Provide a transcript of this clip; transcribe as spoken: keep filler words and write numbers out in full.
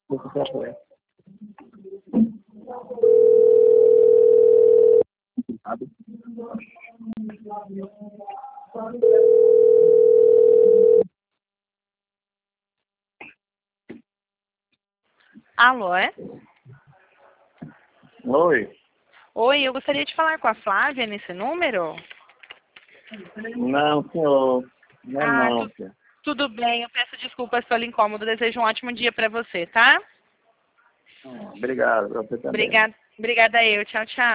Alô, é? Oi. Oi, eu gostaria de falar com a Flávia nesse número. Não, senhor. Não, Ah, não, tu- senhor. tudo bem, eu peço desculpas pelo incômodo, desejo um ótimo dia para você, tá? Obrigado, pra você também. Obrigada, obrigada eu, tchau, tchau.